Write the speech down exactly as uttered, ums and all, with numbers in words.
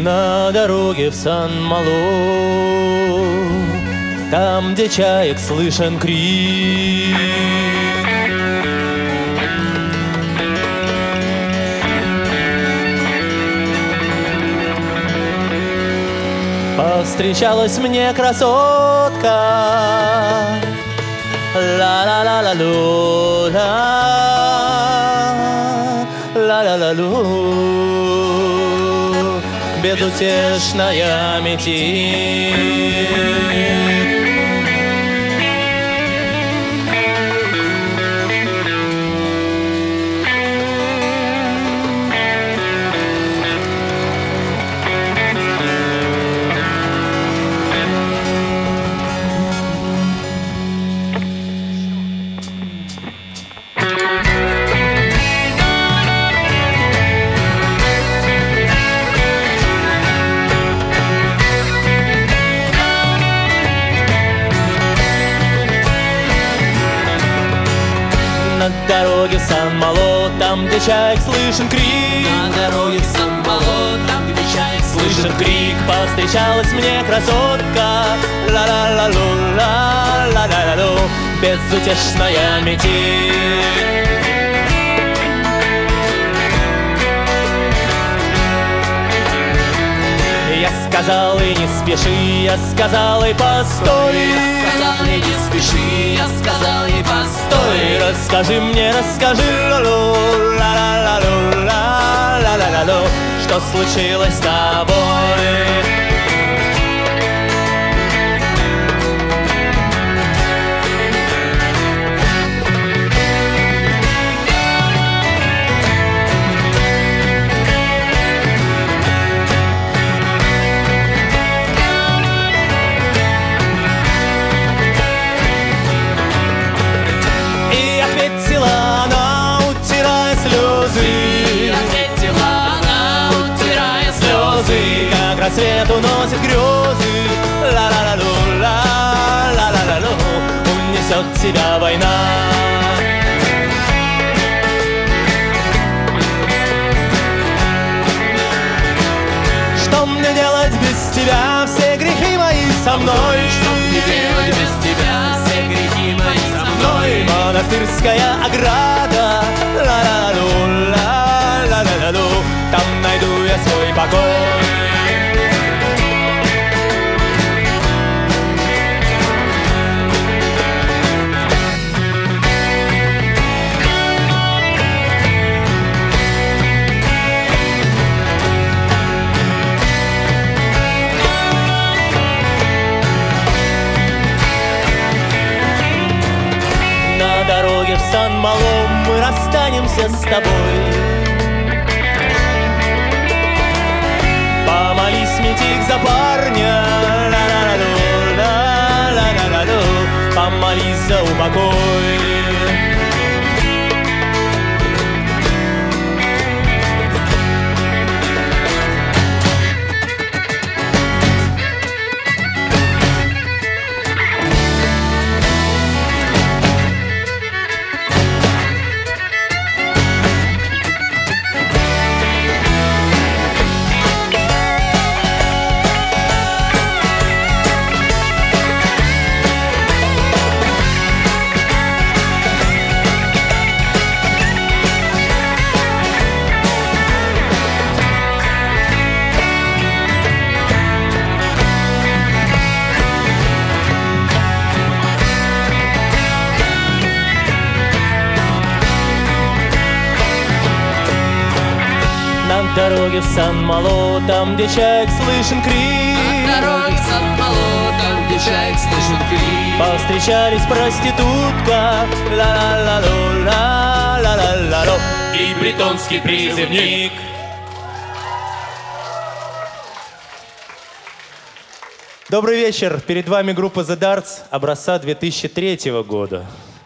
На дороге в Сан-Мало, там, где чаек слышен крик, повстречалась мне красотка. Ла-ла-ла-ла-лу, ла-ла-ла-лу, безутешная метель. На дороге в Сан-Мало, там, где чаек слышен крик. На дороге в Сан-Мало, там, где чаек Слышен крик, повстречалась мне красотка. Ла-ла-ла-лу, ла-ла-ла-лу, безутешная метель. Я сказал и не спеши, я сказал и постой. Я сказал ей не спеши, я сказал ей постой. Расскажи мне, расскажи, ла-лу, ла-ла-ла-лу, ла-ла-ла-лу, что случилось с тобой? Как рассвет уносит грезы, ла-ла-ла-лу, ла-ла-ла-лу, унесет тебя война. Что мне делать без тебя, все грехи мои со мной? Что мне делать без тебя, все грехи мои со мной? Монастырская ограда, ла-ла-лу, ла-ла-ла-лу, там найду я свой покой. На дороге в Сан-Мало мы расстанемся с тобой. Помолись, метик, за парня, ла-ла-ла-лу, ла-ла-ла-лу, помолись за упокой. На дороге в Сан-Мало, там, где чаек слышен крик. На дороге в Сан-Мало, там, где чаек слышен крик. Повстречались проститутка, ла-ла-ла-лу, ла-ла-ла-лу, и бретонский призывник. Добрый вечер, перед вами группа The Darts образца две тысячи третьего года.